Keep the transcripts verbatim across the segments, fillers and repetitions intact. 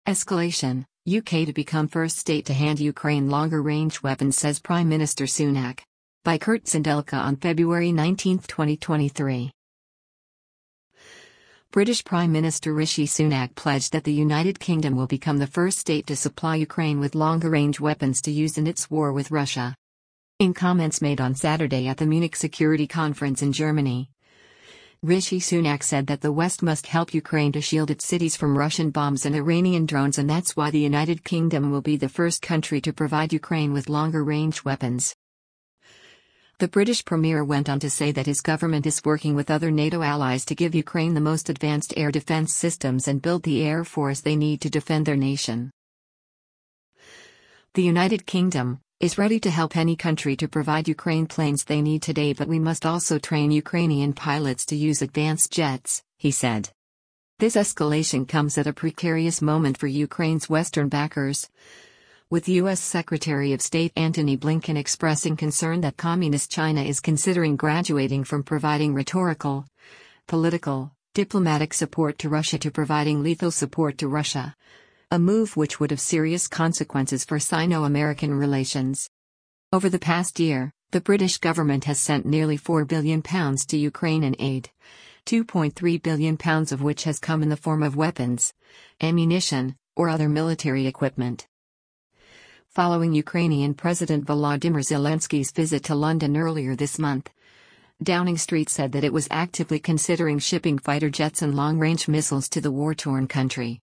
Escalation, U K to become first state to hand Ukraine longer-range weapons, says Prime Minister Sunak. By Kurt Zindelka on February nineteenth, twenty twenty-three. British Prime Minister Rishi Sunak pledged that the United Kingdom will become the first state to supply Ukraine with longer-range weapons to use in its war with Russia. In comments made on Saturday at the Munich Security Conference in Germany, Rishi Sunak said that the West must help Ukraine to shield its cities from Russian bombs and Iranian drones, and that's why the United Kingdom will be the first country to provide Ukraine with longer-range weapons. The British Premier went on to say that his government is working with other NATO allies to give Ukraine the most advanced air defense systems and build the air force they need to defend their nation. The United Kingdom is ready to help any country to provide Ukraine planes they need today, but we must also train Ukrainian pilots to use advanced jets, he said. This escalation comes at a precarious moment for Ukraine's Western backers, with U S Secretary of State Antony Blinken expressing concern that Communist China is considering graduating from providing rhetorical, political, diplomatic support to Russia to providing lethal support to Russia, a move which would have serious consequences for Sino-American relations. Over the past year, the British government has sent nearly four billion pounds to Ukraine in aid, two point three billion pounds of which has come in the form of weapons, ammunition, or other military equipment. Following Ukrainian President Volodymyr Zelensky's visit to London earlier this month, Downing Street said that it was actively considering shipping fighter jets and long-range missiles to the war-torn country.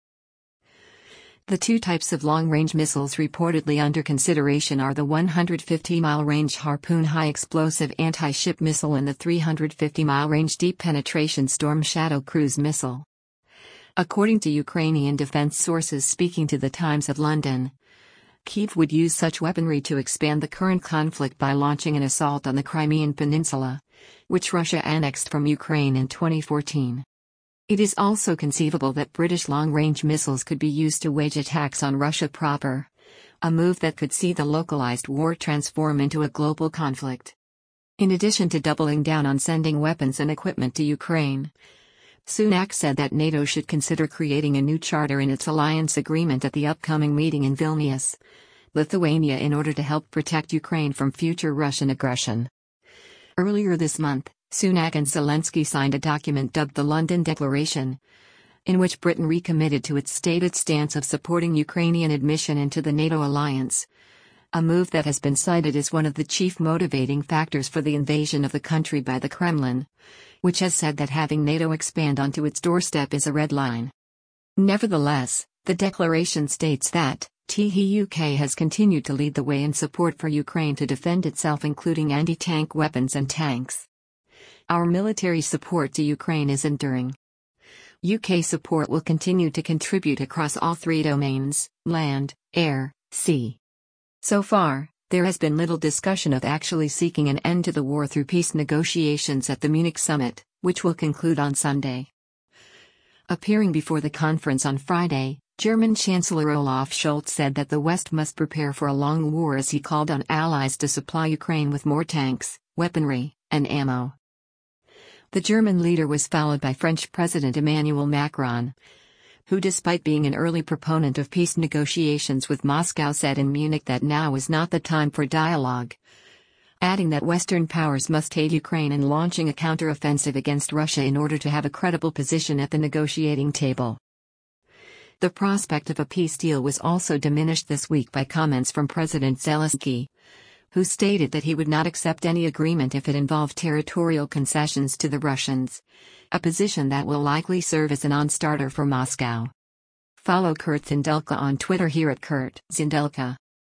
The two types of long-range missiles reportedly under consideration are the one hundred fifty mile range Harpoon high-explosive anti-ship missile and the three hundred fifty mile range deep-penetration Storm Shadow cruise missile. According to Ukrainian defense sources speaking to the Times of London, Kyiv would use such weaponry to expand the current conflict by launching an assault on the Crimean Peninsula, which Russia annexed from Ukraine in twenty fourteen. It is also conceivable that British long-range missiles could be used to wage attacks on Russia proper, a move that could see the localized war transform into a global conflict. In addition to doubling down on sending weapons and equipment to Ukraine, Sunak said that NATO should consider creating a new charter in its alliance agreement at the upcoming meeting in Vilnius, Lithuania, in order to help protect Ukraine from future Russian aggression. Earlier this month, Sunak and Zelensky signed a document dubbed the London Declaration, in which Britain recommitted to its stated stance of supporting Ukrainian admission into the NATO alliance, a move that has been cited as one of the chief motivating factors for the invasion of the country by the Kremlin, which has said that having NATO expand onto its doorstep is a red line. Nevertheless, the declaration states that the U K has continued to lead the way in support for Ukraine to defend itself, including anti-tank weapons and tanks. Our military support to Ukraine is enduring. U K support will continue to contribute across all three domains: land, air, sea. So far, there has been little discussion of actually seeking an end to the war through peace negotiations at the Munich summit, which will conclude on Sunday. Appearing before the conference on Friday, German Chancellor Olaf Scholz said that the West must prepare for a long war as he called on allies to supply Ukraine with more tanks, weaponry, and ammo. The German leader was followed by French President Emmanuel Macron, who, despite being an early proponent of peace negotiations with Moscow, said in Munich that now is not the time for dialogue, adding that Western powers must aid Ukraine in launching a counter-offensive against Russia in order to have a credible position at the negotiating table. The prospect of a peace deal was also diminished this week by comments from President Zelensky, who stated that he would not accept any agreement if it involved territorial concessions to the Russians, a position that will likely serve as a non-starter for Moscow. Follow Kurt Zindelka on Twitter here at Kurt Zindelka.